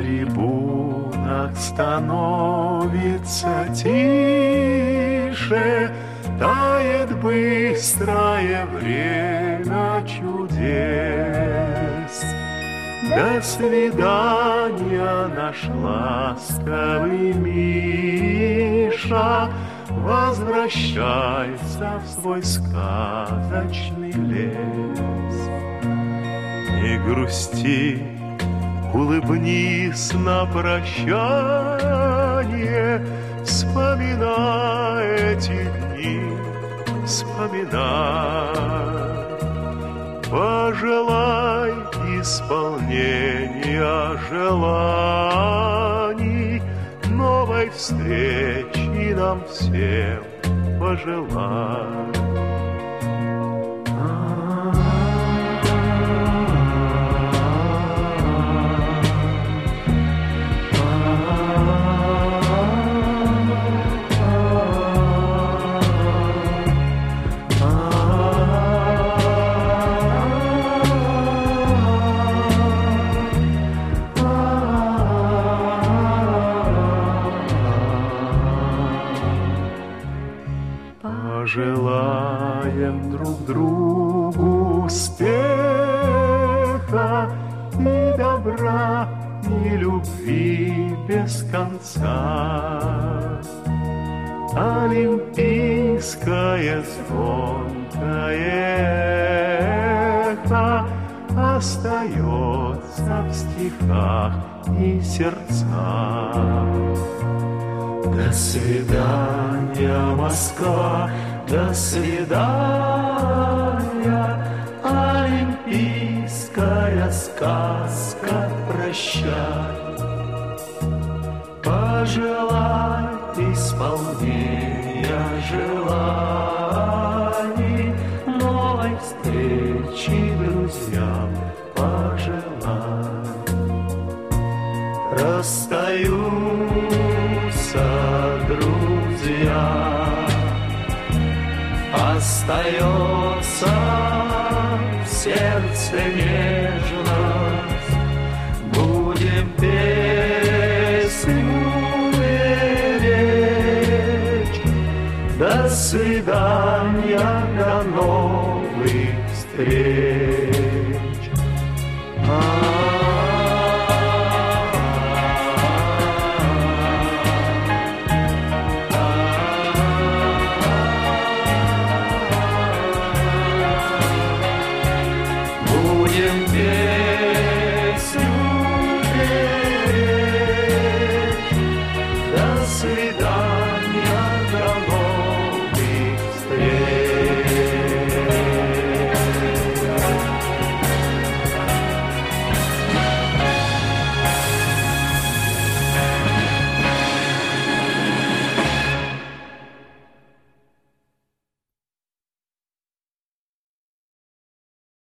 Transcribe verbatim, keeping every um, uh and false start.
трибунах становится тише, тает быстрое время чудес. До свидания, наш ласковый Миша, возвращайся в свой сказочный лес. Не грусти, улыбнись на прощание, вспоминай эти дни, вспоминай. Пожелай исполнения желаний, новой встречи нам всем пожелай. Пожелаем друг другу успеха и добра, и любви без конца. Олимпийское звонкое эхо остается в стихах и сердцах. До свидания, Москва, до свидания, олимпийская сказка, прощай. Пожелай исполнения желаний, новой встречи друзьям пожелай. Расстаются друзья, остается в сердце нежность. Будем песню беречь. До свидания, до новых встреч.